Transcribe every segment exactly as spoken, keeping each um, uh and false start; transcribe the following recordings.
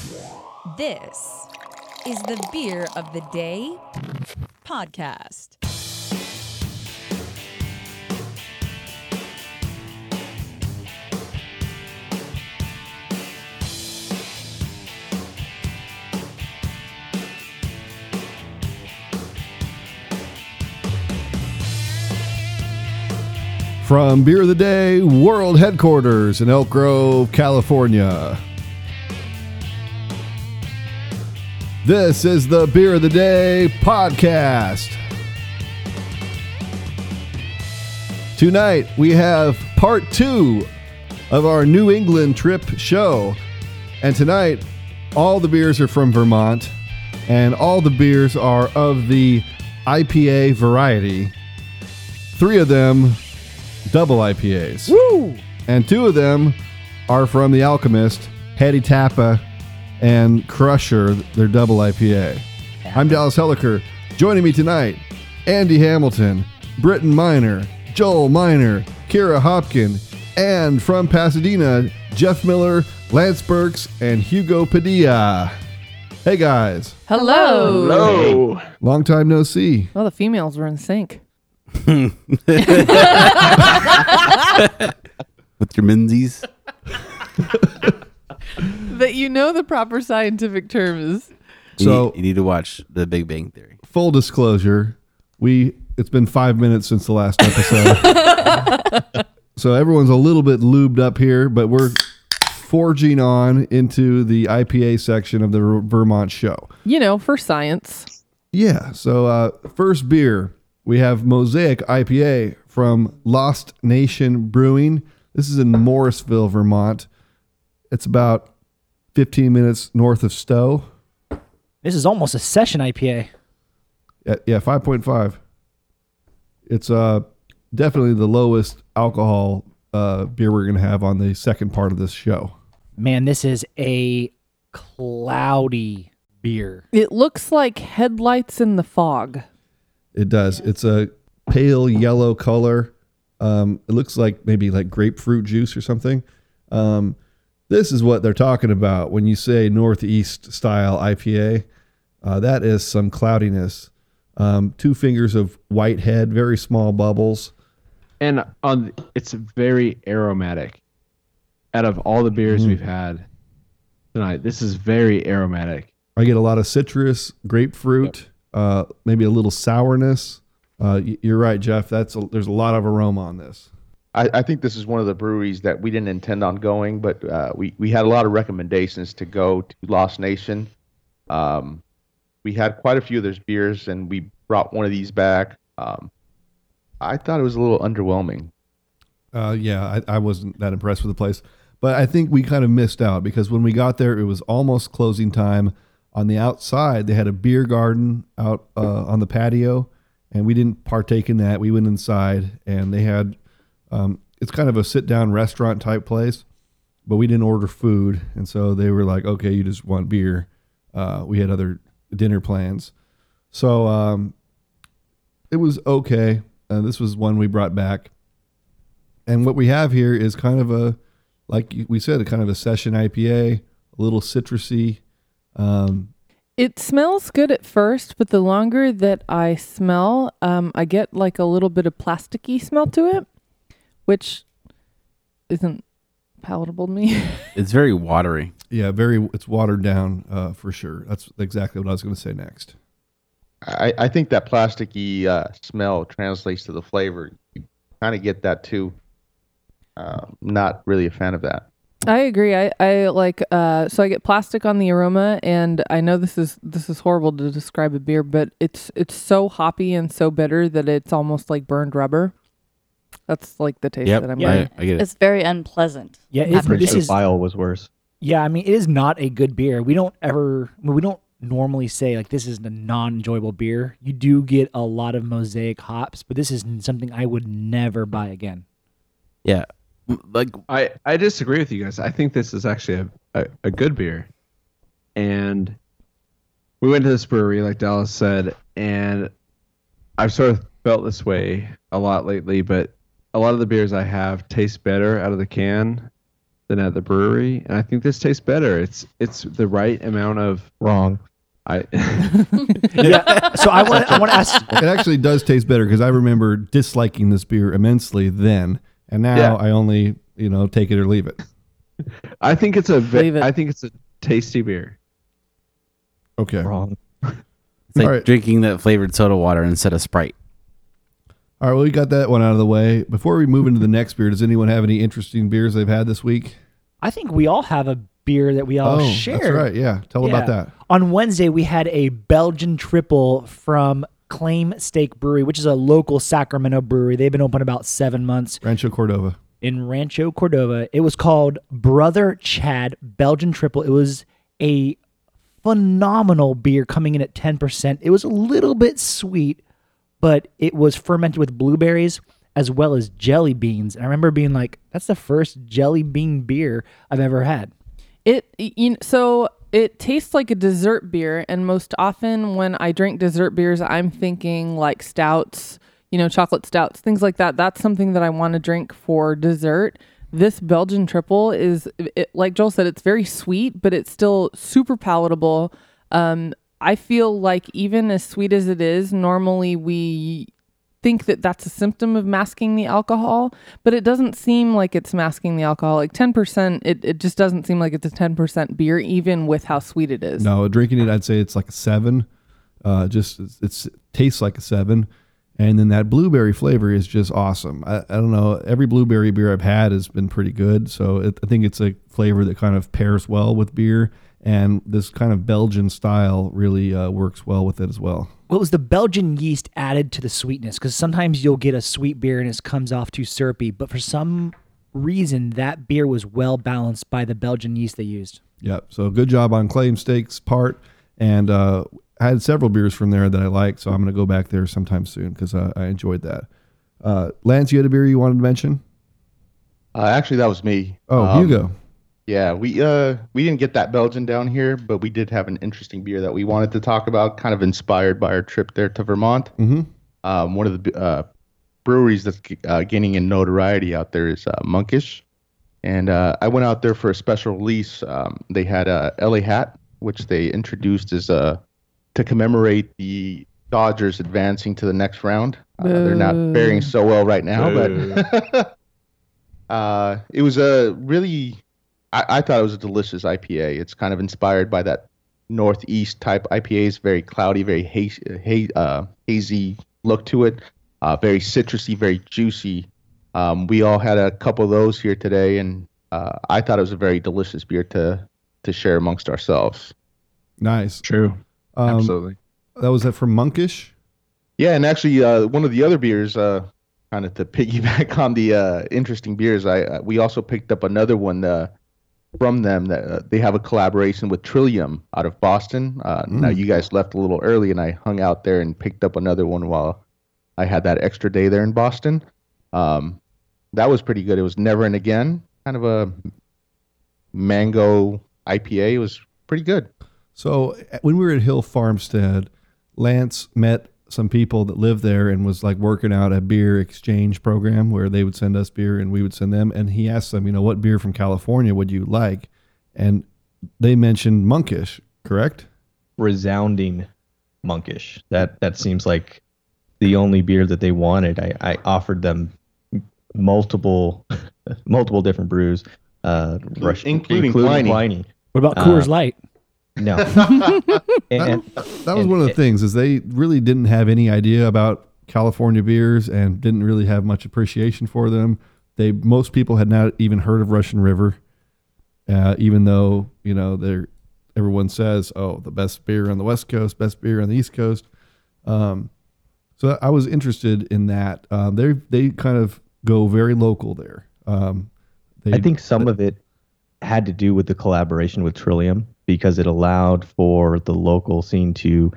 This is the Beer of the Day podcast. From Beer of the Day World Headquarters in Elk Grove, California. This is the Beer of the Day podcast. Tonight we have part two of our New England trip show. And tonight all the beers are from Vermont and all the beers are of the I P A variety. Three of them double I P As. Woo! And two of them are from The Alchemist, Hattie Tappa and Crusher, their double I P A. I'm Dallas Helliker. Joining me tonight, Andy Hamilton, Britton Miner, Joel Miner, Kira Hopkin, and from Pasadena, Jeff Miller, Lance Burks, and Hugo Padilla. Hey guys. Hello. Hello. Long time no see. Well, the females were in sync. With your Menzies. But you know the proper scientific term is. So you need, you need to watch The Big Bang Theory. Full disclosure, we it's been five minutes since the last episode. So everyone's a little bit lubed up here, but we're forging on into the I P A section of the Vermont show. You know, for science. Yeah. So uh, first beer, we have Mosaic I P A from Lost Nation Brewing. This is in Morrisville, Vermont. It's about fifteen minutes north of Stowe. This is almost a session I P A. Yeah, yeah, five point five. It's uh definitely the lowest alcohol uh, beer we're going to have on the second part of this show. Man, this is a cloudy beer. It looks like headlights in the fog. It does. It's a pale yellow color. Um, it looks like maybe like grapefruit juice or something. Um, this is what they're talking about when you say Northeast style I P A. Uh, that is some cloudiness. Um, two fingers of white head, very small bubbles. And on, it's very aromatic. Out of all the beers Mm. we've had tonight, this is very aromatic. I get a lot of citrus, grapefruit, yep. uh, maybe a little sourness. Uh, you're right, Jeff. That's a, there's a lot of aroma on this. I, I think this is one of the breweries that we didn't intend on going, but uh, we, we had a lot of recommendations to go to Lost Nation. Um, we had quite a few of those beers, and we brought one of these back. Um, I thought it was a little underwhelming. Uh, yeah, I, I wasn't that impressed with the place. But I think we kind of missed out because when we got there, it was almost closing time. On the outside, they had a beer garden out uh, on the patio, and we didn't partake in that. We went inside, and they had... Um, it's kind of a sit-down restaurant type place, but we didn't order food, and so they were like, "Okay, you just want beer." Uh, we had other dinner plans, so um, it was okay. Uh, this was one we brought back, and what we have here is kind of a, like we said, a kind of a session I P A, a little citrusy. Um, It smells good at first, but the longer that I smell, um, I get like a little bit of plasticky smell to it, which isn't palatable to me. It's very watery. Yeah, very. It's watered down uh, for sure. That's exactly what I was going to say next. I, I think that plasticky uh, smell translates to the flavor. You kind of get that too. Uh, not really a fan of that. I agree. I, I like uh so I get plastic on the aroma, and I know this is this is horrible to describe a beer, but it's it's so hoppy and so bitter that it's almost like burned rubber. That's like the taste Yep. that I'm Yeah. getting. I, I get it. It's very unpleasant. Yeah, it's, After this taste. is. Bile was worse. Yeah, I mean, it is not a good beer. We don't ever. I mean, we don't normally say like this is a non-enjoyable beer. You do get a lot of Mosaic hops, but this is something I would never buy again. Yeah. Like I, I disagree with you guys. I think this is actually a, a, a good beer. And we went to this brewery, like Dallas said, and I've sort of felt this way a lot lately, but a lot of the beers I have taste better out of the can than at the brewery, and I think this tastes better. It's it's the right amount of Wrong. I. Yeah. So I want I want to ask. It actually does taste better because I remember disliking this beer immensely then, and now Yeah. I only you know take it or leave it. I think it's a. Leave Ve- it. I think it's a tasty beer. Okay. Wrong. It's like All right. drinking that flavored soda water instead of Sprite. All right, well, we got that one out of the way. Before we move into the next beer, does anyone have any interesting beers they've had this week? I think we all have a beer that we all oh, share. that's right. Yeah, tell about Yeah. that. On Wednesday, we had a Belgian triple from Claim Steak Brewery, which is a local Sacramento brewery. They've been open about seven months Rancho Cordova. in Rancho Cordova. It was called Brother Chad Belgian Triple. It was a phenomenal beer coming in at ten percent. It was a little bit sweet, but it was fermented with blueberries as well as jelly beans. And I remember being like, that's the first jelly bean beer I've ever had. It you know, so it tastes like a dessert beer, and most often when I drink dessert beers, I'm thinking like stouts, you know, chocolate stouts, things like that. That's something that I want to drink for dessert. This Belgian triple is, it, like Joel said, it's very sweet, but it's still super palatable. Um, I feel like even as sweet as it is, normally we think that that's a symptom of masking the alcohol, but it doesn't seem like it's masking the alcohol. Like ten percent, it, it just doesn't seem like it's a ten percent beer, even with how sweet it is. No, drinking it, I'd say it's like a seven. Uh, just it's, it's it tastes like a seven, and then that blueberry flavor is just awesome. I, I don't know, every blueberry beer I've had has been pretty good, so it, I think it's a flavor that kind of pairs well with beer, and this kind of Belgian style really uh, works well with it as well. What was the Belgian yeast added to the sweetness? Because sometimes you'll get a sweet beer and it comes off too syrupy, but for some reason that beer was well balanced by the Belgian yeast they used. Yep. So good job on Claim Steak's part, and uh, I had several beers from there that I liked, so I'm going to go back there sometime soon because uh, I enjoyed that. Uh, Lance, you had a beer you wanted to mention? Uh, actually, that was me. Oh, Um, Hugo. Yeah, we uh we didn't get that Belgian down here, but we did have an interesting beer that we wanted to talk about, kind of inspired by our trip there to Vermont. Mm-hmm. Um, one of the uh, breweries that's uh, gaining in notoriety out there is uh, Monkish, and uh, I went out there for a special release. Um, they had a L A Hat, which they introduced as a to commemorate the Dodgers advancing to the next round. Uh, they're not Boo. faring so well right now, but uh, it was a really. I, I thought it was a delicious I P A. It's kind of inspired by that Northeast type I P As, very cloudy, very hazy, ha- uh, hazy look to it, uh, very citrusy, very juicy. Um, we all had a couple of those here today, and uh, I thought it was a very delicious beer to to share amongst ourselves. Nice. True. Um, Absolutely. That was that from Monkish? Yeah, and actually, uh, one of the other beers, uh, kind of to piggyback on the uh, interesting beers, I uh, we also picked up another one uh, from them that uh, they have a collaboration with Trillium out of Boston. Uh, Mm. Now you guys left a little early, and I hung out there and picked up another one while I had that extra day there in Boston. Um, that was pretty good. It was Never and Again, kind of a mango I P A. It was pretty good. So uh, when we were at Hill Farmstead, Lance met some people that lived there and was like working out a beer exchange program where they would send us beer and we would send them. And he asked them, you know, what beer from California would you like? And they mentioned Monkish, correct? Resounding Monkish. That that seems like the only beer that they wanted. I, I offered them multiple multiple different brews, uh, Rush, including Pliny. Pliny. What about Uh, Coors Light? No, and, That was and- one of the things is they really didn't have any idea about California beers and didn't really have much appreciation for them. They most people had not even heard of Russian River, uh, even though you know they're everyone says, oh, the best beer on the West Coast, best beer on the East Coast. Um, so I was interested in that. Um, they they kind of go very local there. Um, they, I think some of it had to do with the collaboration with Trillium because it allowed for the local scene to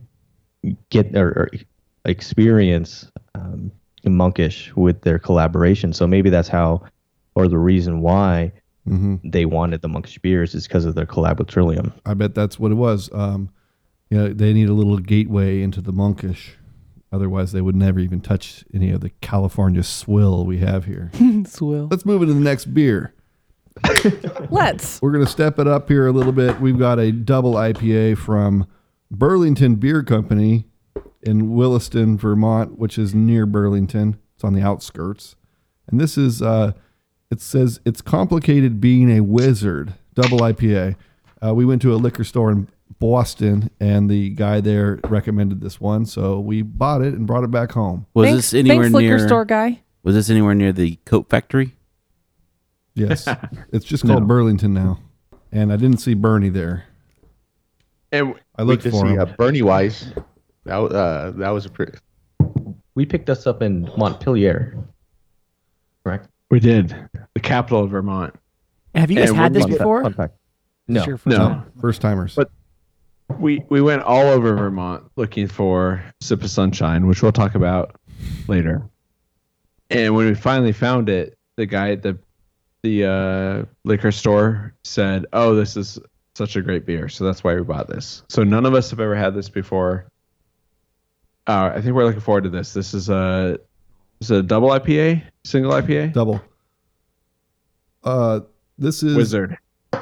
get or, or experience um, Monkish with their collaboration. So maybe that's how, or the reason why Mhm. they wanted the Monkish beers is because of their collab with Trillium. I bet that's what it was. Um, you know, they need a little gateway into the Monkish. Otherwise, they would never even touch any of the California swill we have here. Swill. Let's move into the next beer. Let's. We're going to step it up here a little bit. We've got a double I P A from Burlington Beer Company in Williston, Vermont, which is near Burlington. It's on the outskirts. And this is, uh, it says, it's complicated being a wizard, double I P A. Uh, we went to a liquor store in Boston, and the guy there recommended this one. So we bought it and brought it back home. Was thanks, this anywhere thanks, near? liquor store guy. Was this anywhere near the coat factory? Yes. It's just called No. Burlington now. And I didn't see Bernie there. And I We looked could for see him. uh, Bernie Wise. That wa- uh, that was a pretty. We picked us up in Montpelier. Correct. we did the capital of Vermont. Have you guys And had this what- before? Fun fact. This No. is your first No. time? First timers. But- We we went all over Vermont looking for Sip of Sunshine, which we'll talk about later. And when we finally found it, the guy at the the uh, liquor store said, "Oh, this is such a great beer, so that's why we bought this." So none of us have ever had this before. Uh, I think we're looking forward to this. This is a is it a double I P A, single I P A, Double. Uh, this is Wizard.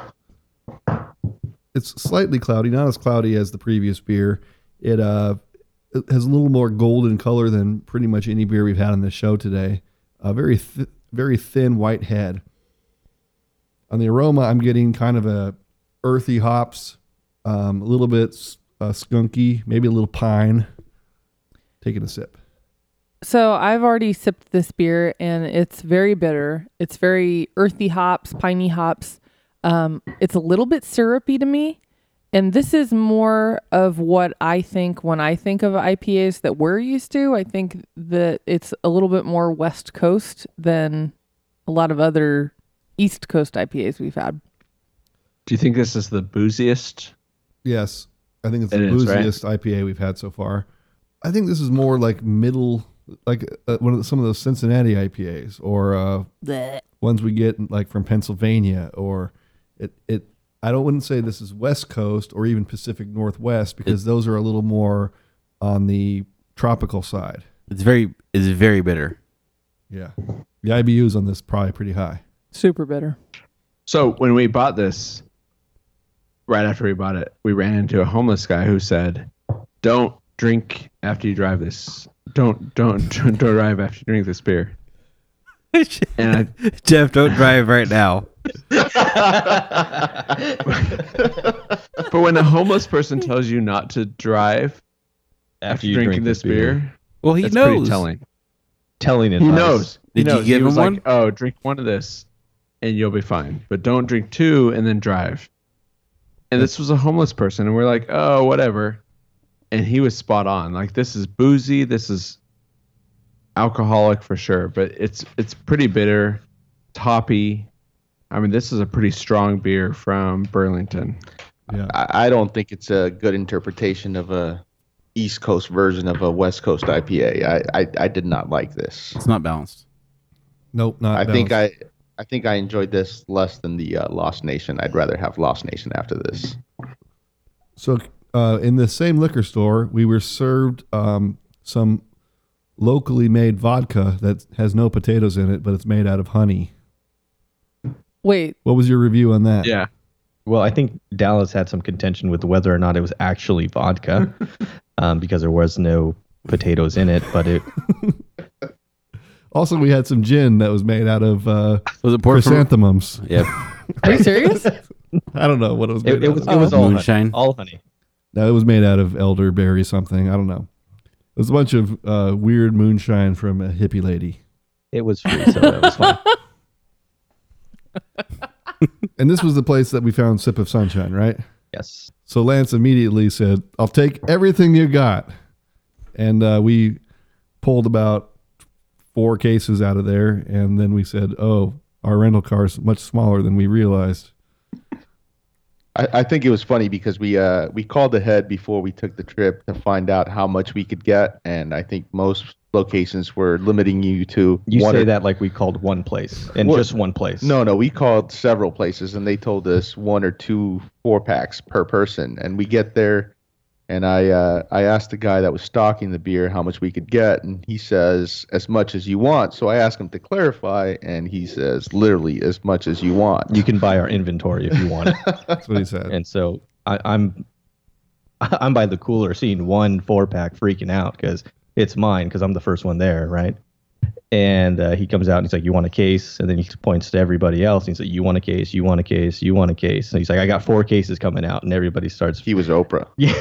It's slightly cloudy, not as cloudy as the previous beer. It uh, it has a little more golden color than pretty much any beer we've had on this show today. A very th- very thin white head. On the aroma, I'm getting kind of a earthy hops, um, a little bit uh, skunky, maybe a little pine. Taking a sip. So I've already sipped this beer, and it's very bitter. It's very earthy hops, piney hops. Um, it's a little bit syrupy to me. And this is more of what I think when I think of I P As that we're used to. I think that it's a little bit more West Coast than a lot of other East Coast I P As we've had. Do you think this is the booziest? Yes, I think it's It the is, right? booziest I P A we've had so far. I think this is more like middle, like uh, one of the, some of those Cincinnati I P As, or uh, ones we get like from Pennsylvania, or it it. I don't wouldn't say this is West Coast or even Pacific Northwest, because those are a little more on the tropical side. It's very it's very bitter. Yeah, the I B Us on this probably pretty high. Super bitter. So when we bought this, right after we bought it, we ran into a homeless guy who said, "Don't drink after you drive this. Don't don't don't drive after you drink this beer." And I, Jeff, don't drive right now. but when a homeless person tells you not to drive after, you drinking drink this this beer. beer, Well, he that's knows. pretty telling. Telling He advice. knows. He Did you knows. give he was him like, one? "Oh, drink one of this, and you'll be fine. But don't drink two and then drive." And this was a homeless person, and we're like, "Oh, whatever." And he was spot on. Like, this is boozy. This is alcoholic for sure, but it's it's pretty bitter, toppy. I mean, this is a pretty strong beer from Burlington. Yeah, I, I don't think it's a good interpretation of a East Coast version of a West Coast I P A. I I, I did not like this. It's not balanced. nope, not. I think balanced. I I think I enjoyed this less than the uh, Lost Nation. I'd rather have Lost Nation after this. So, uh, in the same liquor store, we were served um, some locally made vodka that has no potatoes in it, but it's made out of honey. Wait, What was your review on that? Yeah. Well, I think Dallas had some contention with whether or not it was actually vodka, um, because there was no potatoes in it. But it, Also, we had some gin that was made out of uh, Was it poured from? chrysanthemums. Yep. are you serious? I don't know what it was made it, it out was of. it was Oh. all Moonshine. honey. All honey. No, it was made out of elderberry something. I don't know. It was a bunch of uh, weird moonshine from a hippie lady. It was free, so that was fine. And this was the place that we found Sip of Sunshine, right? Yes. So Lance immediately said, "I'll take everything you got." And uh, we pulled about four cases out of there. And then we said, "Oh, our rental car is much smaller than we realized." I, I think it was funny because we uh we called ahead before we took the trip to find out how much we could get, and I think most locations were limiting you to You one say or- that like we called one place and What? just one place. No, no, we called several places, and they told us one or two four packs per person, and we get there, And I uh, I asked the guy that was stocking the beer how much we could get, and he says as much as you want. So I asked him to clarify, and he says literally as much as you want. You can buy our inventory if you want it. That's what he said. And so I, I'm I'm by the cooler seeing one four pack freaking out because it's mine because I'm the first one there, right? And uh, he comes out and he's like, "You want a case?" And then he points to everybody else. And he's like, "You want a case? You want a case? You want a case?" And he's like, "I got four cases coming out." And everybody starts. He was Oprah. Yeah.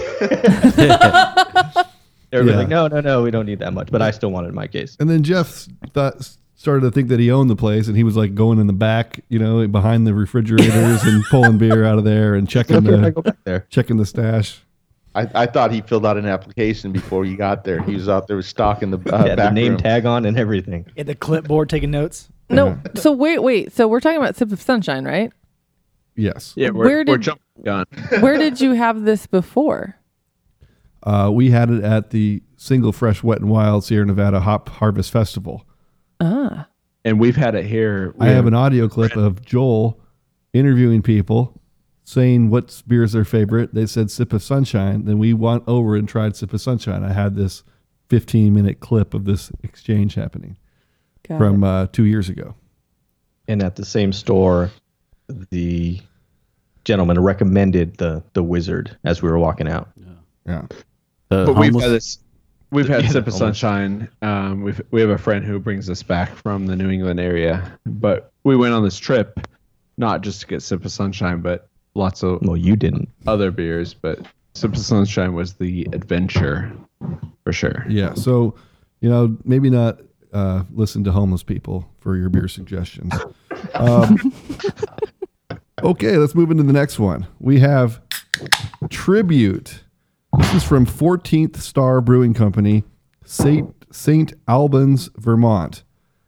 Everybody's Yeah. like, "No, no, no, we don't need that much." But I still wanted my case. And then Jeff thought, started to think that he owned the place, and he was like going in the back, you know, behind the refrigerators and pulling beer out of there and checking Okay, I go the back there. checking the stash. I, I thought he filled out an application before you got there. He was out there with stock in the uh, Yeah, the back name room. tag on and everything. At the clipboard taking notes. No. So wait, wait. So we're talking about Sip of Sunshine, right? Yes. Yeah, we're, Where we're did- jumping the gun. Where did you have this before? Uh, we had it at the Single Fresh Wet and Wild Sierra Nevada Hop Harvest Festival. Ah. And we've had it here. I have an audio clip of Joel interviewing people, saying what's beer is their favorite. They said Sip of Sunshine. Then we went over and tried Sip of Sunshine. I had this fifteen minute clip of this exchange happening Got from it. uh, two years ago. And at the same store, the gentleman recommended the the Wizard as we were walking out. Yeah. The But we've homeless- had this. We've had Yeah, Sip of almost. Sunshine. Um, we've we have a friend who brings us back from the New England area. But we went on this trip, not just to get Sip of Sunshine, but lots of Well, you didn't. other beers. But Sip of Sunshine was the adventure, for sure. Yeah. So, you know, maybe not uh, listen to homeless people for your beer suggestions. Um, okay, let's move into the next one. We have Tribute. This is from fourteenth Star Brewing Company, Saint Saint Albans, Vermont.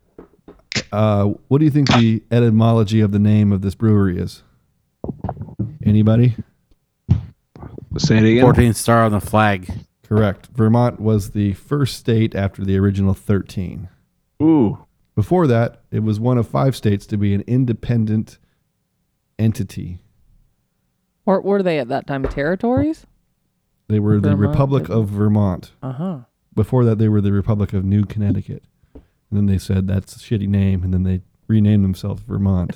Uh, what do you think the etymology of the name of this brewery is? Anybody? Say it again. fourteenth star on the flag. Correct. Vermont was the first state after the original thirteen. Ooh. Before that, it was one of five states to be an independent entity. Or were they at that time territories? They were the Vermont, Republic didn't- of Vermont. Uh huh. Before that, they were the Republic of New Connecticut. And then they said that's a shitty name, and then they renamed themselves Vermont.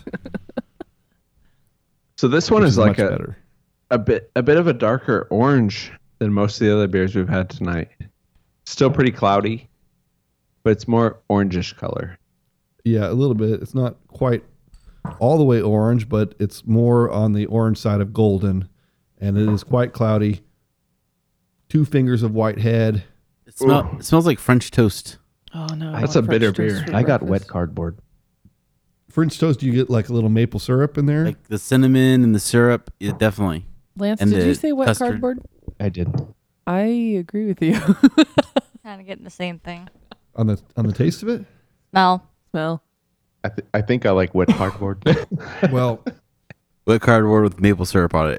So this one which is like much a, better. a bit a bit of a darker orange than most of the other beers we've had tonight. Still pretty cloudy, but it's more orangish color. Yeah, a little bit. It's not quite all the way orange, but it's more on the orange side of golden, and it is quite cloudy. Two fingers of white head. It, smell, it smells like French toast. Oh no. I That's want a bitter French toast beer. for I got wet breakfast. cardboard. French toast, do you get like a little maple syrup in there? Like the cinnamon and the syrup. Yeah, definitely. Lance, and did you the say wet custard. cardboard? I did. I agree with you. Kind of getting the same thing. on the on the taste of it? Smell. Smell. I, th- I think I like wet cardboard. Well, Wet cardboard with maple syrup on it.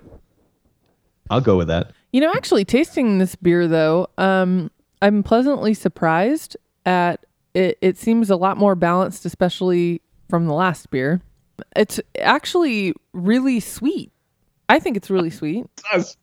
I'll go with that. You know, actually tasting this beer though, um, I'm pleasantly surprised at it. It seems a lot more balanced, especially from the last beer. It's actually really sweet. I think it's really sweet. It's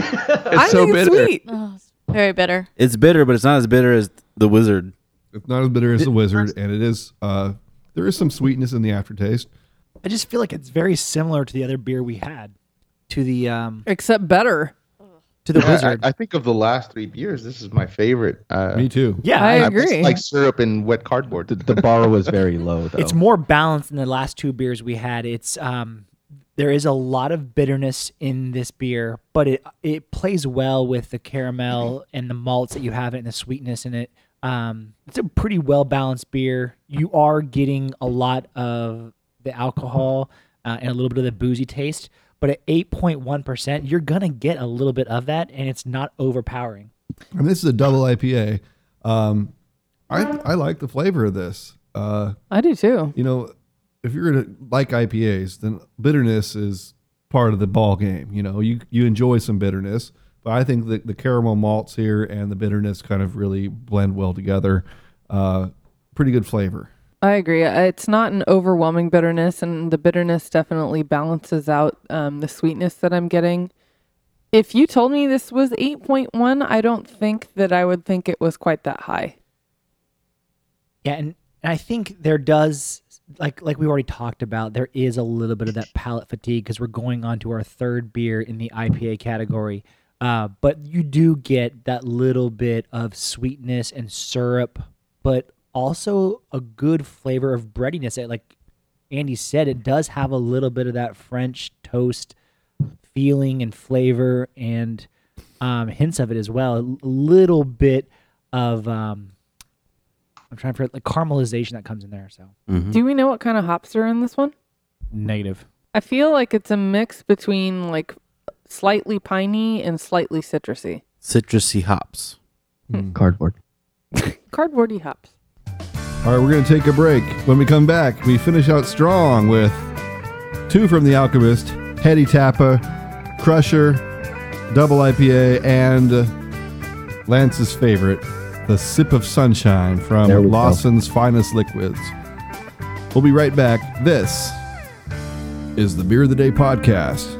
I so think it's bitter. sweet. Oh, it's very bitter. It's bitter, but it's not as bitter as the Wizard. it's not as bitter as the Wizard, and it is. Uh, there is some sweetness in the aftertaste. I just feel like it's very similar to the other beer we had, to the um Except better. to the Yeah, Wizard. I, I think of the last three beers, this is my favorite. Uh, Me too. yeah, I I- agree. It's like syrup and wet cardboard. The, the bar was very low, though. it's more balanced than the last two beers we had. It's um there is a lot of bitterness in this beer, but it it plays well with the caramel and the malts that you have and the sweetness in it. Um, it's a pretty well balanced beer. You are getting a lot of the alcohol uh, and a little bit of the boozy taste, but at eight point one percent, you're gonna get a little bit of that, and it's not overpowering. And this is a double I P A. Um, I I like the flavor of this. Uh, I do too. you know, if you're gonna like I P As, then bitterness is part of the ball game. You know, you you enjoy some bitterness, but I think that the caramel malts here and the bitterness kind of really blend well together. Uh, pretty good flavor. I agree. Uh, It's not an overwhelming bitterness, and the bitterness definitely balances out um, the sweetness that I'm getting. If you told me this was eight point one, I don't think that I would think it was quite that high. Yeah, and, and I think there does, like like we already talked about, there is a little bit of that palate fatigue because we're going on to our third beer in the I P A category. Uh, but you do get that little bit of sweetness and syrup, but also a good flavor of breadiness. Like Andy said, it does have a little bit of that French toast feeling and flavor, and um, hints of it as well. A little bit of um, I'm trying to forget, like caramelization that comes in there. So Mhm. Do we know what kind of hops are in this one? negative. I feel like it's a mix between like slightly piney and slightly citrusy. Citrusy hops. Cardboard. Cardboardy hops. All right, we're going to take a break. When we come back, we finish out strong with two from The Alchemist, Heady Tappa, Crusher, Double I P A, and uh, Lance's favorite, the Sip of Sunshine from There we go. Lawson's Finest Liquids. We'll be right back. This is the Beer of the Day podcast.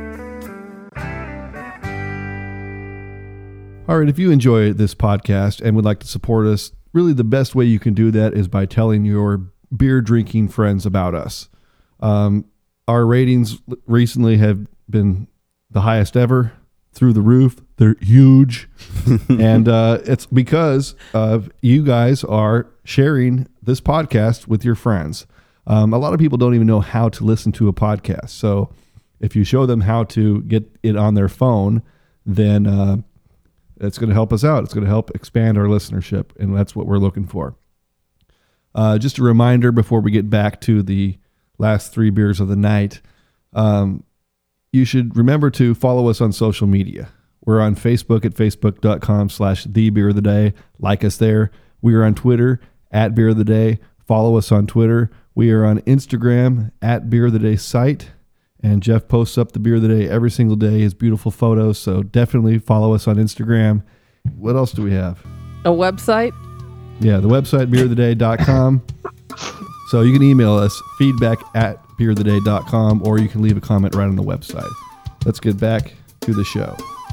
All right, if you enjoy this podcast and would like to support us, really the best way you can do that is by telling your beer drinking friends about us. Um, our ratings recently have been the highest ever, through the roof. They're huge. and uh, it's because of you guys are sharing this podcast with your friends. Um, a lot of people don't even know how to listen to a podcast. So if you show them how to get it on their phone, then uh, it's going to help us out. It's going to help expand our listenership, and that's what we're looking for. Uh, just a reminder before we get back to the last three beers of the night, um, you should remember to follow us on social media. We're on Facebook at facebook.com slash the beer of the day. Like us there. We are on Twitter at beer of the day. Follow us on Twitter. We are on Instagram at beer of the day site. And Jeff posts up the beer of the day every single day, his beautiful photos. So definitely follow us on Instagram. What else do we have? A website? Yeah, the website, beer of the day dot com. So you can email us, feedback at beer of the day dot com, or you can leave a comment right on the website. Let's get back to the show.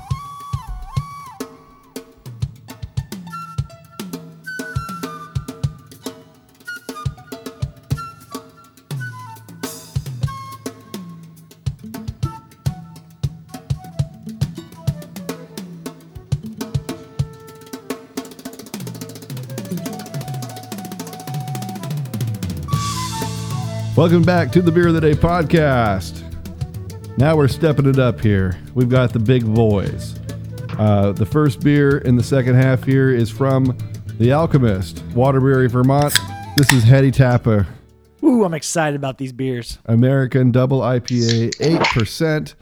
Welcome back to the Beer of the Day podcast. Now we're stepping it up here. We've got the big boys. Uh, the first beer in the second half here is from The Alchemist, Waterbury, Vermont. This is Heady Tappa, Ooh, I'm excited about these beers. American Double I P A, eight percent.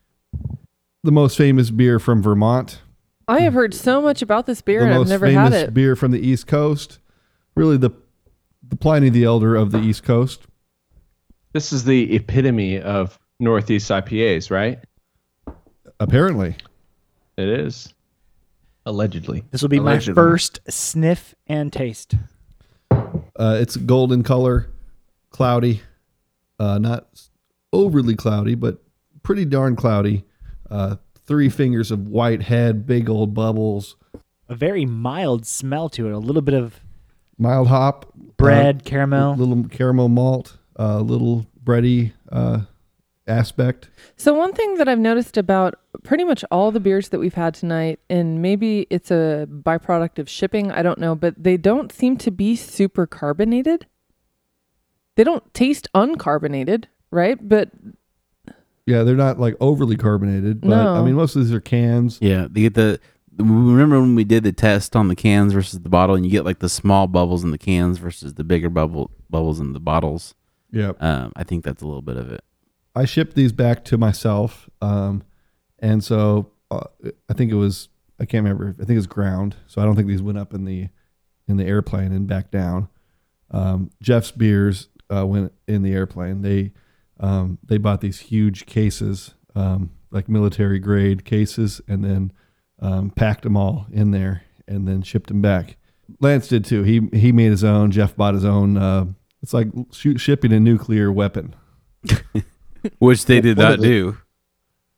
The most famous beer from Vermont. I have heard so much about this beer the and I've most never famous had it. beer from the East Coast. Really the, the Pliny the Elder of the East Coast. This is the epitome of Northeast I P As, right? Apparently. It is. Allegedly. This will be Allegedly. my first sniff and taste. Uh, it's golden color, cloudy, uh, not overly cloudy, but pretty darn cloudy. Uh, three fingers of white head, big old bubbles, A very mild smell to it. A little bit of mild hop, bread, uh, caramel. little caramel malt, a uh, little bready uh, aspect. So one thing that I've noticed about pretty much all the beers that we've had tonight, and maybe it's a byproduct of shipping, I don't know, but they don't seem to be super carbonated. They don't taste uncarbonated, right? But Yeah, they're not like overly carbonated, but No. I mean, most of these are cans. Yeah, they get the. Remember when we did the test on the cans versus the bottle, and you get like the small bubbles in the cans versus the bigger bubble bubbles in the bottles. Yeah. Um, I think that's a little bit of it. I shipped these back to myself. Um, and so uh, I think it was, I can't remember. I think it was ground. So I don't think these went up in the, in the airplane and back down. Um, Jeff's beers uh, went in the airplane. They, um, they bought these huge cases, um, like military grade cases, and then um, packed them all in there and then shipped them back. Lance did too. He, he made his own. Jeff bought his own. Uh, it's like shoot, shipping a nuclear weapon. Which they did What not is it? do.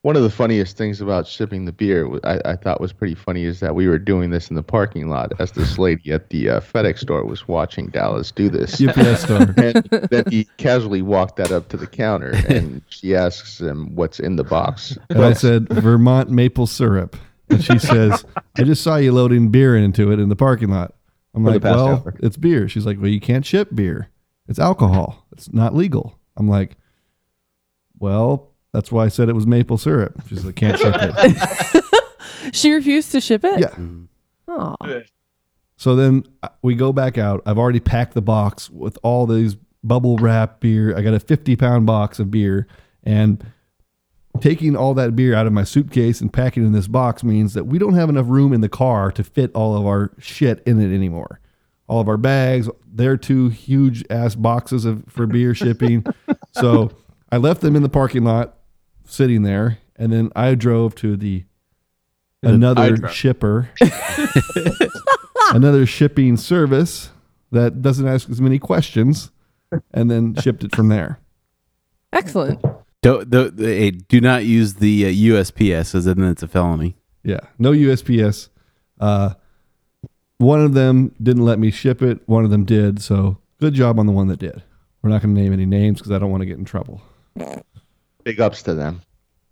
one of the funniest things about shipping the beer, I, I thought was pretty funny, is that we were doing this in the parking lot as this lady at the uh, FedEx store was watching Dallas do this. U P S store. And then he casually walked that up to the counter, and she asks him what's in the box. And I said, Vermont maple syrup. And she says, I just saw you loading beer into it in the parking lot. I'm For the like, past well, hour. it's beer. She's like, well, you can't ship beer. It's alcohol. It's not legal. I'm like, well, that's why I said it was maple syrup. She's like, can't ship it. She refused to ship it? Yeah. Oh. So then uh, we go back out. I've already packed the box with all these bubble wrap beer. I got a fifty pound box of beer, and taking all that beer out of my suitcase and packing it in this box means that we don't have enough room in the car to fit all of our shit in it anymore. All of our bags, they're two huge ass boxes of for beer shipping. So I left them in the parking lot sitting there, and then I drove to the another drove. shipper, another shipping service that doesn't ask as many questions, and then shipped it from there. Excellent. Do, do, hey, do not use the uh, U S P S, as then it's a felony. Yeah, no U S P S. Uh, one of them didn't let me ship it. One of them did. So good job on the one that did. We're not going to name any names because I don't want to get in trouble. Big ups to them.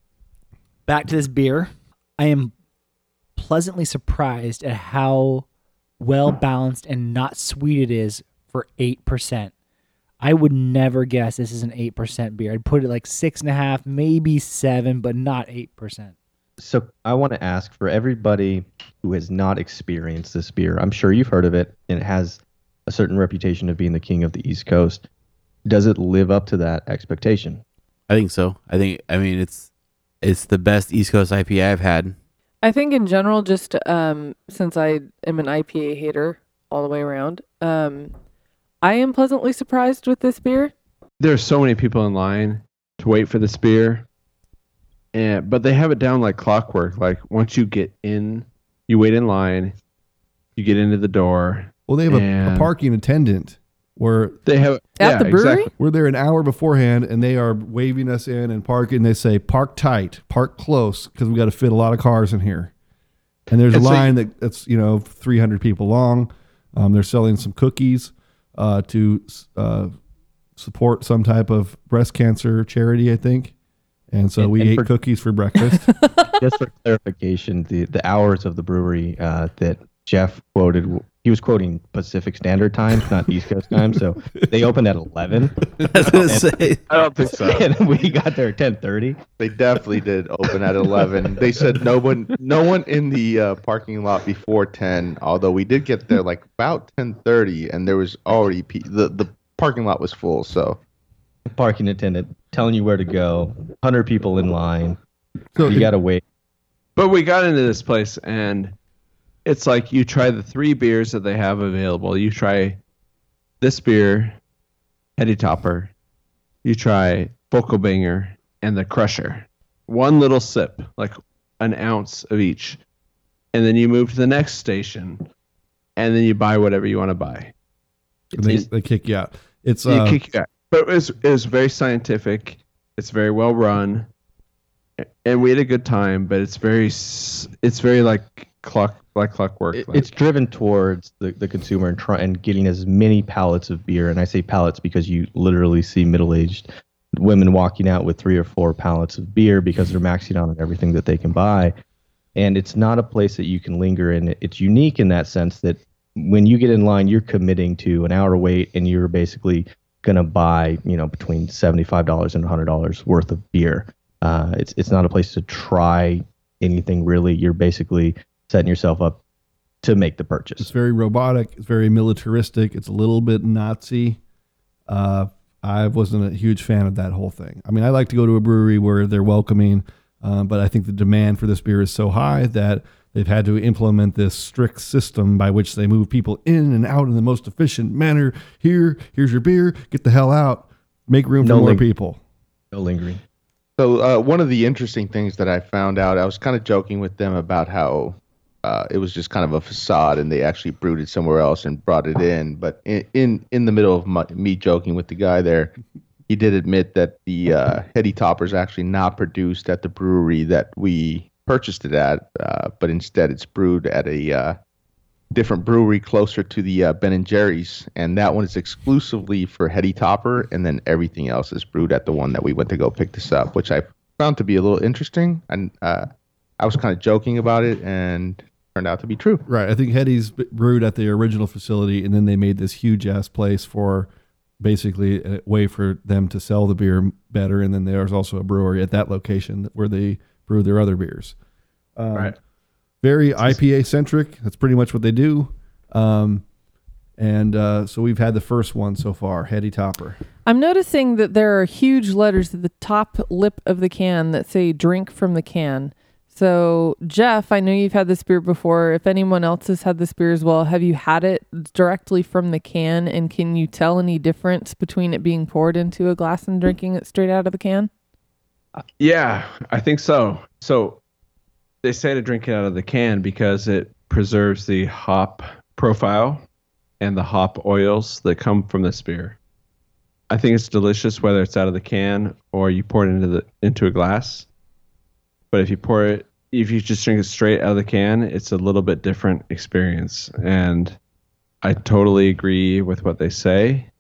Back to this beer. I am pleasantly surprised at how well balanced and not sweet it is for eight percent. I would never guess this is an eight percent beer. I'd put it like six and a half, maybe seven, but not eight percent. So I want to ask for everybody who has not experienced this beer. I'm sure you've heard of it, and it has a certain reputation of being the king of the East Coast. Does it live up to that expectation? I think so. I think. I mean, it's it's the best East Coast I P A I've had. I think in general, just um, since I am an I P A hater all the way around, um, I am pleasantly surprised with this beer. There's so many people in line to wait for this beer, and but they have it down like clockwork. Like once you get in, you wait in line, you get into the door. Well, they have a, a and parking attendant where They have At yeah, the brewery? exactly. we're there an hour beforehand, and they are waving us in and parking. They say, park tight, park close, because we got to fit a lot of cars in here. And there's And a so line that, that's, you know, three hundred people long. Um, they're selling some cookies uh, to uh, support some type of breast cancer charity, I think. And so And- we and ate for- cookies for breakfast. Just for clarification, the, the hours of the brewery uh, that Jeff quoted, he was quoting Pacific Standard Time, not East Coast time. So they opened at eleven, I was gonna say, I don't think so. and we got there at ten thirty. They definitely did open at eleven. They said no one, no one in the uh, parking lot before ten. Although we did get there like about ten thirty, and there was already pe- the the parking lot was full. So Parking attendant telling you where to go, one hundred people in line. So You it- got to wait. But we got into this place, and it's like you try the three beers that they have available. You try this beer, Heady Topper. You try Vocal Banger and the Crusher. One little sip, like an ounce of each. And then you move to the next station, and then you buy whatever you want to buy. and they, they kick you out. It's You uh, kick you out. But it was, it was very scientific. It's very well run. And we had a good time, but it's very, s- it's very like clock, like clockwork. It- like- it's driven towards the, the consumer and try and getting as many pallets of beer. And I say pallets because you literally see middle-aged women walking out with three or four pallets of beer because they're maxing out on everything that they can buy. And it's not a place that you can linger in. It's unique in that sense that when you get in line, you're committing to an hour wait, and you're basically going to buy, you know, between seventy-five dollars and one hundred dollars worth of beer. Uh, it's it's not a place to try anything really. You're basically setting yourself up to make the It's purchase. very robotic. It's very militaristic. It's a little bit Nazi. Uh, I wasn't a huge fan of that whole thing. I mean, I like to go to a brewery where they're welcoming, um, but I think the demand for this beer is so high that they've had to implement this strict system by which they move people in and out in the most efficient manner. Here, here's your beer. Get the hell out. Make room for No more link. people. No lingering. So uh, one of the interesting things that I found out, I was kind of joking with them about how uh, it was just kind of a facade, and they actually brewed it somewhere else and brought it in. But in in, in the middle of my, me joking with the guy there, he did admit that the uh, Heady Topper is actually not produced at the brewery that we purchased it at, uh, but instead it's brewed at a uh, different brewery closer to the uh, Ben and Jerry's, and that one is exclusively for Heady Topper, and then everything else is brewed at the one that we went to go pick this up, which I found to be a little interesting. And uh, I was kind of joking about it, and turned out to be true. Right. I think Heady's brewed at the original facility, and then they made this huge ass place for basically a way for them to sell the beer better. And then there's also a brewery at that location where they brew their other beers. Um, Right. Very I P A centric. That's pretty much what they do. Um, and uh, so we've had the first one so far, Heady Topper. I'm noticing that there are huge letters at the top lip of the can that say drink from the can. So, Jeff, I know you've had this beer before. If anyone else has had this beer as well, have you had it directly from the can? And can you tell any difference between it being poured into a glass and drinking it straight out of the can? Yeah, I think so. So they say to drink it out of the can because it preserves the hop profile and the hop oils that come from this beer. I think it's delicious whether it's out of the can or you pour it into the into a glass. But if you pour it, if you just drink it straight out of the can, it's a little bit different experience. And I totally agree with what they say.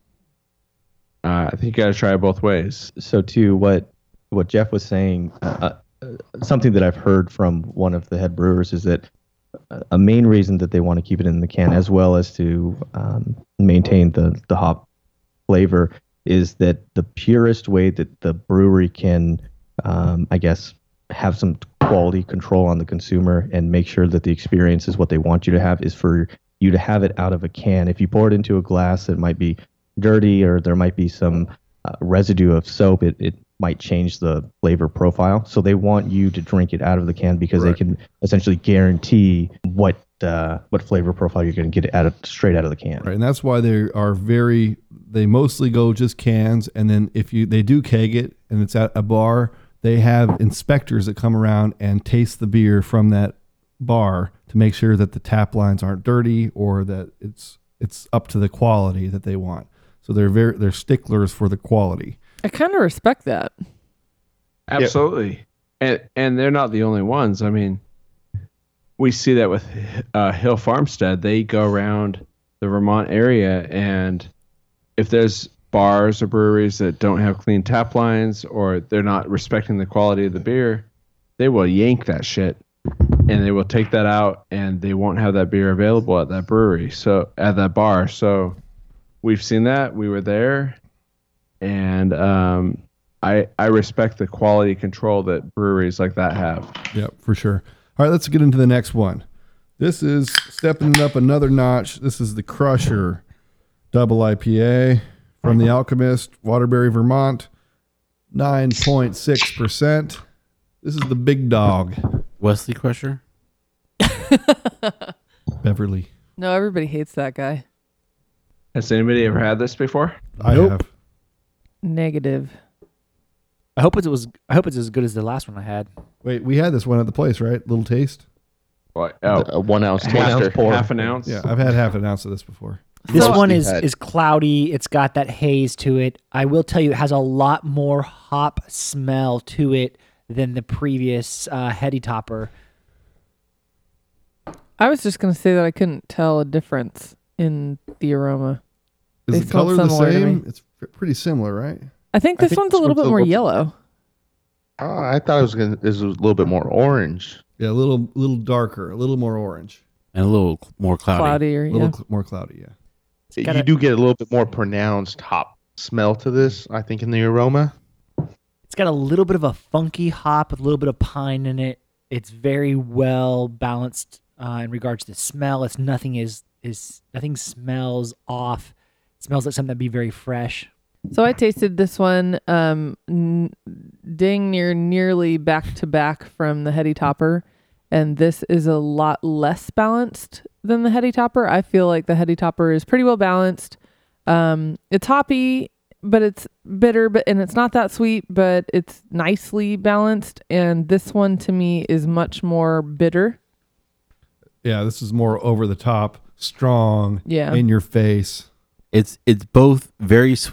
Uh, I think you got to try it both ways. So to what what Jeff was saying, uh, uh, something that I've heard from one of the head brewers is that a main reason that they want to keep it in the can, as well as to um, maintain the the hop flavor, is that the purest way that the brewery can, um, I guess, have some quality control on the consumer and make sure that the experience is what they want you to have is for you to have it out of a can. If you pour it into a glass, it might be dirty or there might be some uh, residue of soap. It, it might change the flavor profile. So they want you to drink it out of the can because Right. they can essentially guarantee what uh, what flavor profile you're going to get it out of, straight out of the can. Right. And that's why they are very, they mostly go just cans. And then if you, they do keg it and it's at a bar, they have inspectors that come around and taste the beer from that bar to make sure that the tap lines aren't dirty or that it's it's up to the quality that they want. So they're very they're sticklers for the quality. I kind of respect that. Absolutely. And and they're not the only ones. I mean, we see that with uh, Hill Farmstead. They go around the Vermont area, and if there's bars or breweries that don't have clean tap lines or they're not respecting the quality of the beer, they will yank that shit and they will take that out and they won't have that beer available at that brewery. So at that bar. So we've seen that. We were there, and um, I I respect the quality control that breweries like that have. Yeah, for sure. All right, let's get into the next one. This is stepping it up another notch. This is the Crusher Double I P A from the Alchemist, Waterbury, Vermont, nine point six percent. This is the big dog, Wesley Crusher. Beverly. No, everybody hates that guy. Has anybody ever had this before? I Nope. have. Negative. I hope it was. I hope it's as good as the last one I had. Wait, we had this one at the place, right? Little taste. What? Oh, A one ounce half, taster. half an ounce. Yeah, I've had half an ounce of this before. This So- one is Had- is cloudy. It's got that haze to it. I will tell you, it has a lot more hop smell to it than the previous uh, Heady Topper. I was just going to say that I couldn't tell a difference in the aroma. Is They the smell color the similar to same? me. It's f- pretty similar, right? I think I this think one's a this little one's bit a more little- yellow. Oh, I thought it was gonna. This was a little bit more orange. Yeah, a little little darker, a little more orange, And a little cl- more cloudy. Cloudier, a little yeah. cl- more cloudy. Yeah. got You a- do get a little bit more pronounced hop smell to this, I think, in the aroma. It's got a little bit of a funky hop, with a little bit of pine in it. It's very well balanced uh, in regards to smell. It's nothing is is nothing smells off. It smells like something that'd be very fresh. So I tasted this one um, n- dang near nearly back to back from the Heady Topper, and this is a lot less balanced than the Heady Topper. I feel like the Heady Topper is pretty well balanced. Um, it's hoppy, but it's bitter, but and it's not that sweet, but it's nicely balanced. And this one to me is much more bitter. Yeah, this is more over the top, strong, Yeah. in your face. It's it's both very sweet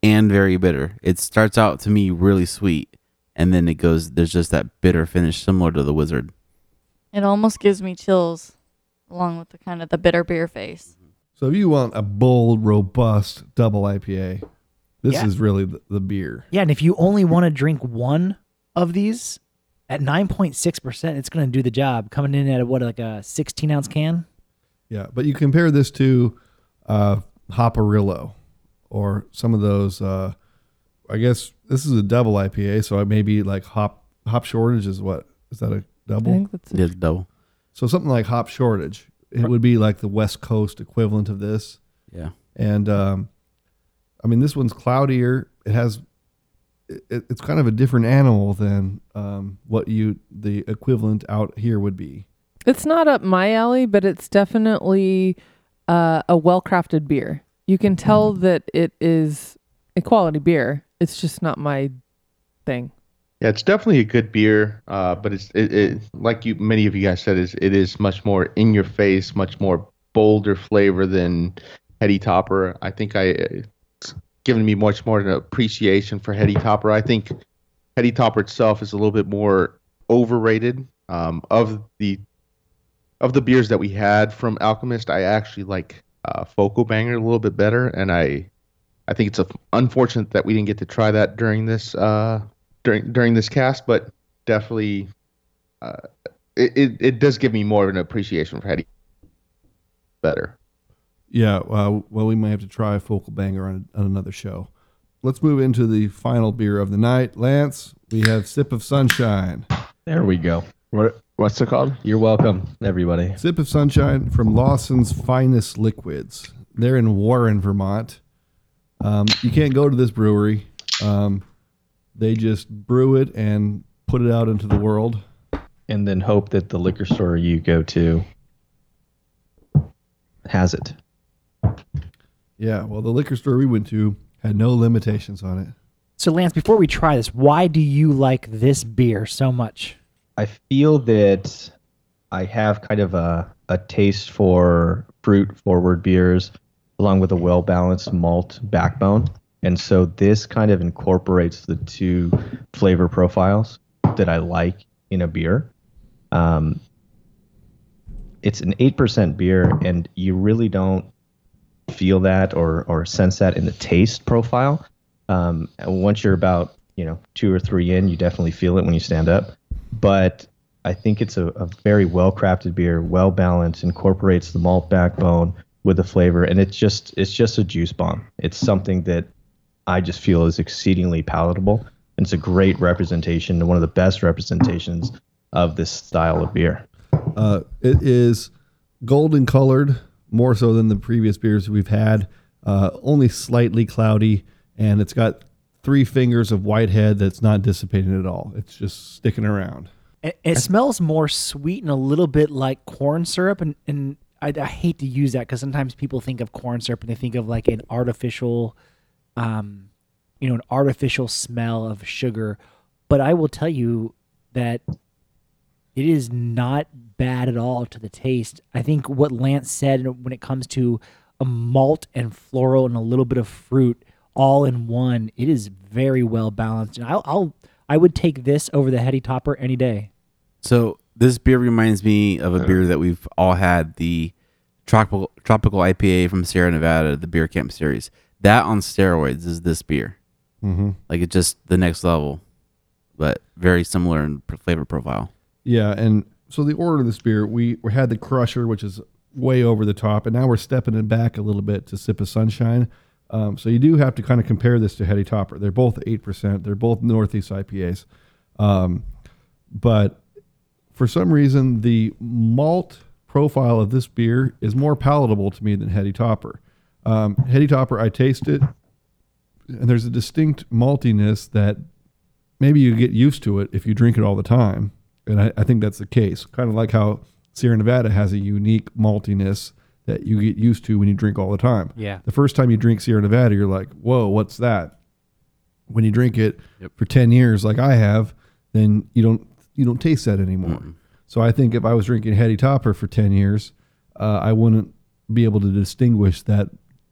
and very bitter. It starts out to me really sweet, and then it goes. There's just that bitter finish, similar to the Wizard. It almost gives me chills, along with the kind of the bitter beer face. So if you want a bold, robust double I P A, this Yeah. is really the, the beer. Yeah, and if you only want to drink one of these at nine point six percent, it's going to do the job. Coming in at a, what, like a sixteen ounce can? Yeah, but you compare this to uh, Hopperillo or some of those. Uh, I guess this is a double I P A, so it may be like hop hop shortage is what is that a I double? think that's Yeah, double. So something like hop shortage, it would be like the West Coast equivalent of this. Yeah. And um, I mean, this one's cloudier. It has, it, it's kind of a different animal than um, what you the equivalent out here would be. It's not up my alley, but it's definitely uh, a well-crafted beer. You can tell that it is a quality beer. It's just not my thing. Yeah, it's definitely a good beer, uh, but it's it, it like you many of you guys said is it is much more in your face, much more bolder flavor than Heady Topper. I think I it's given me much more of an appreciation for Heady Topper. I think Heady Topper itself is a little bit more overrated. Um, of the of the beers that we had from Alchemist, I actually like uh, Focal Banger a little bit better, and I I think it's a, unfortunate that we didn't get to try that during this. Uh, during during this cast, but definitely uh, it, it, it does give me more of an appreciation for Heady better. Yeah, uh, well, we might have to try Focal Banger on, on another show. Let's move into the final beer of the night. Lance, we have Sip of Sunshine. There we go. What what's it called? You're welcome, everybody. Sip of Sunshine from Lawson's Finest Liquids. They're in Warren, Vermont. Um, you can't go to this brewery. Um, They just brew it and put it out into the world. And then hope that the liquor store you go to has it. Yeah, well, the liquor store we went to had no limitations on it. So, Lance, before we try this, why do you like this beer so much? I feel that I have kind of a, a taste for fruit forward beers along with a well balanced malt backbone. And so this kind of incorporates the two flavor profiles that I like in a beer. Um, it's an eight percent beer, and you really don't feel that or, or sense that in the taste profile. Um, and once you're about, you know, two or three in, you definitely feel it when you stand up. But I think it's a, a very well-crafted beer, well-balanced, incorporates the malt backbone with the flavor, and it's just it's just a juice bomb. It's something that I just feel is exceedingly palatable. And it's a great representation, one of the best representations of this style of beer. Uh, it is golden colored, more so than the previous beers we've had. Uh, only slightly cloudy, and it's got three fingers of whitehead that's not dissipating at all. It's just sticking around. It, it smells more sweet and a little bit like corn syrup. And, and I, I hate to use that because sometimes people think of corn syrup and they think of like an artificial... Um, you know, an artificial smell of sugar, but I will tell you that it is not bad at all to the taste. I think what Lance said when it comes to a malt and floral and a little bit of fruit all in one, it is very well balanced. And I'll, I'll I would take this over the Heady Topper any day. So this beer reminds me of a beer that we've all had, the tropical tropical I P A from Sierra Nevada, the Beer Camp series. That on steroids is this beer. Mm-hmm. Like it's just the next level, but very similar in flavor profile. Yeah, and so the order of this beer, we, we had the Crusher, which is way over the top, and now we're stepping it back a little bit to Sip of Sunshine. Um, so you do have to kind of compare this to Heady Topper. They're both eight percent. They're both Northeast I P As. Um, but for some reason, the malt profile of this beer is more palatable to me than Heady Topper. Um, Heady Topper, I taste it, and there's a distinct maltiness that maybe you get used to it if you drink it all the time. And I, I think that's the case. Kind of like how Sierra Nevada has a unique maltiness that you get used to when you drink all the time. Yeah. The first time you drink Sierra Nevada, you're like, whoa, what's that? When you drink it Yep. for ten years like I have, then you don't you don't taste that anymore. Mm-hmm. So I think if I was drinking Heady Topper for ten years, uh, I wouldn't be able to distinguish that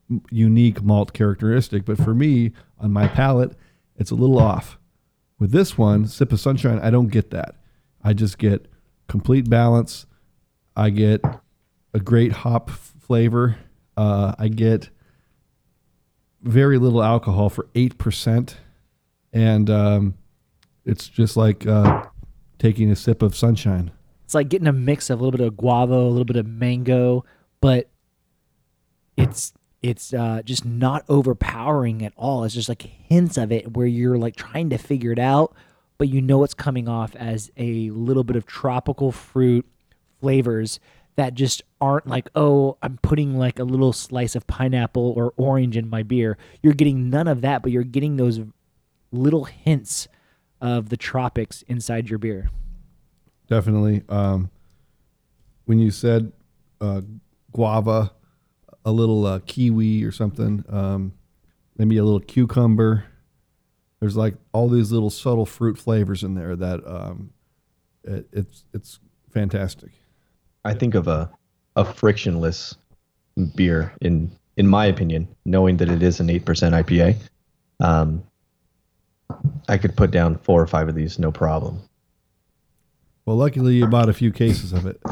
m- unique malt characteristic. But for me, on my palate, it's a little off. With this one, Sip of Sunshine, I don't get that. I just get complete balance. I get a great hop f- flavor. Uh, I get very little alcohol for eight percent. And um, it's just like uh, taking a sip of sunshine. It's like getting a mix of a little bit of guava, a little bit of mango, but it's it's uh, just not overpowering at all. It's just like hints of it where you're like trying to figure it out, but you know it's coming off as a little bit of tropical fruit flavors that just aren't like, oh, I'm putting like a little slice of pineapple or orange in my beer. You're getting none of that, but you're getting those little hints of the tropics inside your beer. Definitely. Um, when you said uh, guava, a little uh, kiwi or something, um, maybe a little cucumber. There's like all these little subtle fruit flavors in there that um, it, it's it's fantastic. I think of a a frictionless beer in in my opinion, knowing that it is an eight percent I P A. Um, I could put down four or five of these, no problem. Well, luckily you bought a few cases of it.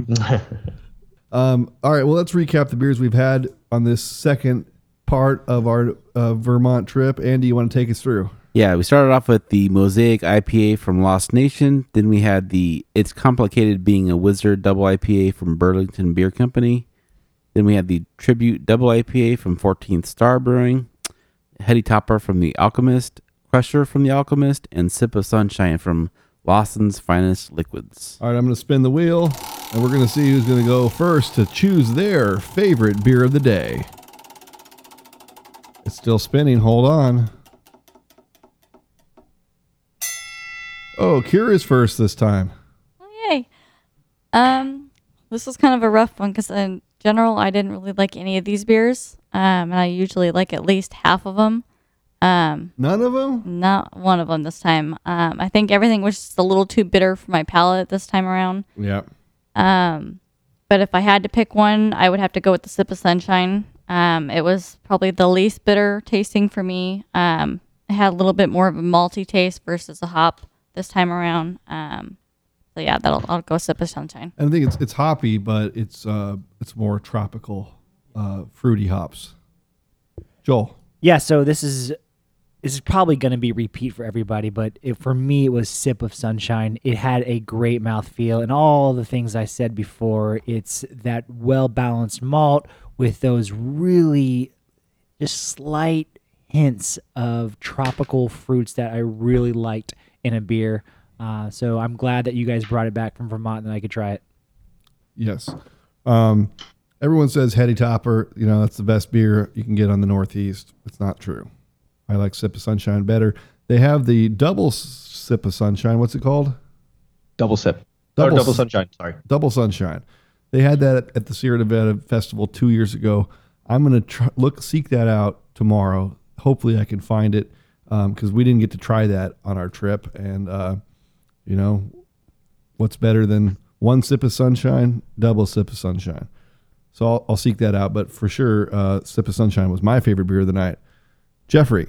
um, all right, well, let's recap the beers we've had on this second part of our uh, Vermont trip. Andy, you want to take us through? Yeah, we started off with the Mosaic I P A from Lost Nation. Then we had the It's Complicated Being a Wizard Double I P A from Burlington Beer Company. Then we had the Tribute Double I P A from fourteenth Star Brewing. Heady Topper from The Alchemist. Crusher from The Alchemist. And Sip of Sunshine from Lawson's Finest Liquids. All right, I'm going to spin the wheel, and we're going to see who's going to go first to choose their favorite beer of the day. It's still spinning. Hold on. Oh, Kira's first this time. Oh, yay. Um, this was kind of a rough one because in general, I didn't really like any of these beers. Um, and I usually like at least half of them. Um, None of them? Not one of them this time. Um, I think everything was just a little too bitter for my palate this time around. Yeah. Um, but if I had to pick one, I would have to go with the Sip of Sunshine. Um, it was probably the least bitter tasting for me. Um, it had a little bit more of a malty taste versus a hop this time around. Um, so yeah, that'll I'll go Sip of Sunshine. And I think it's it's hoppy, but it's uh it's more tropical, uh, fruity hops. Joel. Yeah, so this is this is probably going to be repeat for everybody, but it, for me, it was Sip of Sunshine. It had a great mouthfeel, and all the things I said before. It's that well-balanced malt with those really just slight hints of tropical fruits that I really liked in a beer. Uh, so I'm glad that you guys brought it back from Vermont and I could try it. Yes. Um, everyone says Heady Topper, you know, that's the best beer you can get on the Northeast. It's not true. I like Sip of Sunshine better. They have the double s- Sip of Sunshine. What's it called? Double sip. Double or double s- sunshine, sorry. Double Sunshine. They had that at, at the Sierra Nevada Festival two years ago. I'm going to tr- look seek that out tomorrow. Hopefully I can find it because um, we didn't get to try that on our trip. And, uh, you know, what's better than one sip of sunshine, double sip of sunshine. So I'll, I'll seek that out. But for sure, uh, Sip of Sunshine was my favorite beer of the night. Jeffrey.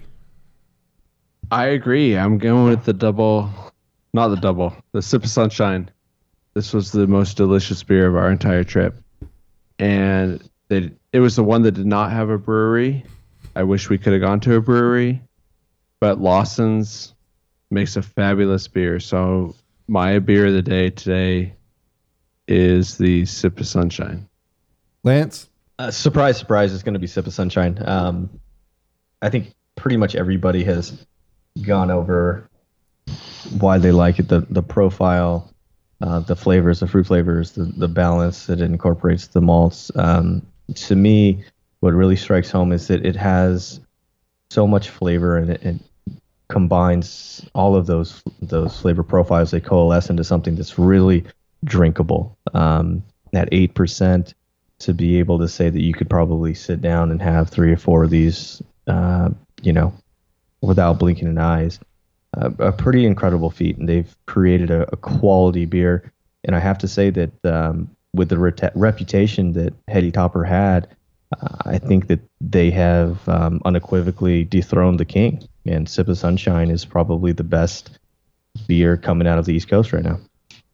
I agree. I'm going with the double, not the double, the Sip of Sunshine. This was the most delicious beer of our entire trip. And they, it was the one that did not have a brewery. I wish we could have gone to a brewery. But Lawson's makes a fabulous beer. So my beer of the day today is the Sip of Sunshine. Lance? Uh, surprise, surprise, it's going to be Sip of Sunshine. Um, I think pretty much everybody has gone over why they like it, the the profile, uh, the flavors, the fruit flavors, the, the balance that it incorporates, the malts. Um, to me, what really strikes home is that it has so much flavor and it, it combines all of those those flavor profiles. They coalesce into something that's really drinkable. Um, at eight percent, to be able to say that you could probably sit down and have three or four of these, uh, you know, without blinking an eye, uh, a pretty incredible feat. And they've created a, a quality beer. And I have to say that um, with the reta- reputation that Heady Topper had, uh, I think that they have um, unequivocally dethroned the king, and Sip of Sunshine is probably the best beer coming out of the East Coast right now.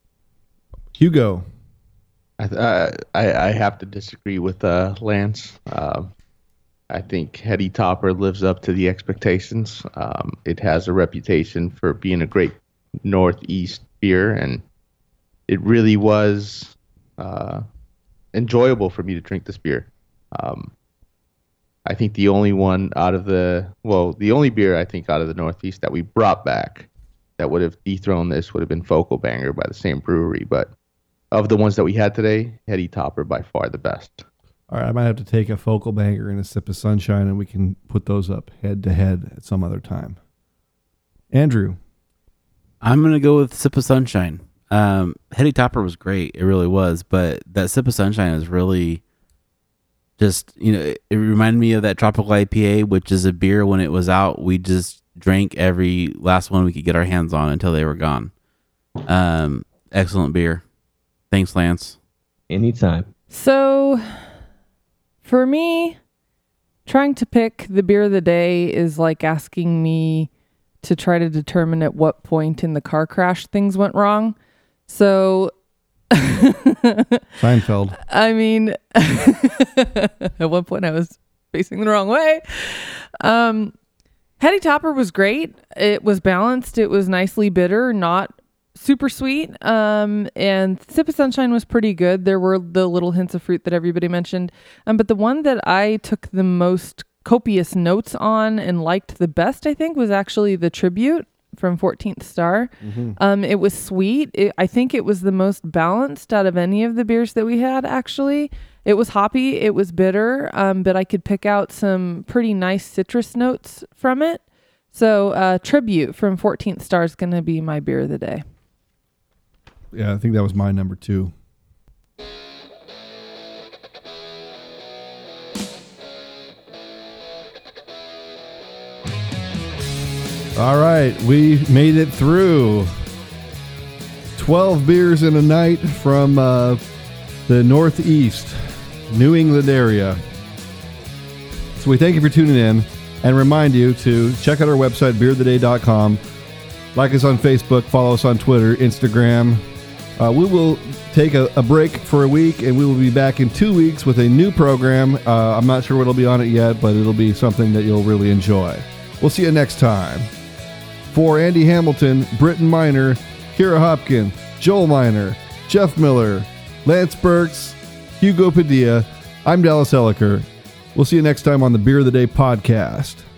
Hugo. I, uh, I I have to disagree with uh, Lance. Uh, I think Heady Topper lives up to the expectations. Um, it has a reputation for being a great Northeast beer, and it really was uh, enjoyable for me to drink this beer. Um, I think the only one out of the, well, the only beer I think out of the Northeast that we brought back that would have dethroned this would have been Focal Banger by the same brewery. But of the ones that we had today, Heady Topper by far the best. All right, I might have to take a Focal Banger and a Sip of Sunshine, and we can put those up head to head at some other time. Andrew. I'm going to go with Sip of Sunshine. Um, Heady Topper was great. It really was. But that Sip of Sunshine is really just, you know, it, it reminded me of that Tropical I P A, which is a beer when it was out, we just drank every last one we could get our hands on until they were gone. Um, excellent beer. Thanks, Lance. Anytime. So, for me, trying to pick the beer of the day is like asking me to try to determine at what point in the car crash things went wrong. So, Seinfeld. I mean, at one point I was facing the wrong way. Um, Heady Topper was great. It was balanced. It was nicely bitter, not super sweet. Um, and Sip of Sunshine was pretty good. There were the little hints of fruit that everybody mentioned. Um, but the one that I took the most copious notes on and liked the best, I think, was actually the Tribute from fourteenth Star. Mm-hmm. Um, it was sweet. It, I think it was the most balanced out of any of the beers that we had, actually. It was hoppy. It was bitter, um, but I could pick out some pretty nice citrus notes from it. So uh, Tribute from fourteenth Star is going to be my beer of the day. Yeah, I think that was my number two. All right, we made it through twelve beers in a night from uh, the Northeast, New England area. So we thank you for tuning in and remind you to check out our website, beer of the day dot com. Like us on Facebook, follow us on Twitter, Instagram. Uh, we will take a, a break for a week, and we will be back in two weeks with a new program. Uh, I'm not sure what will be on it yet, but it'll be something that you'll really enjoy. We'll see you next time. For Andy Hamilton, Britton Miner, Kira Hopkins, Joel Miner, Jeff Miller, Lance Burks, Hugo Padilla, I'm Dallas Elliker. We'll see you next time on the Beer of the Day podcast.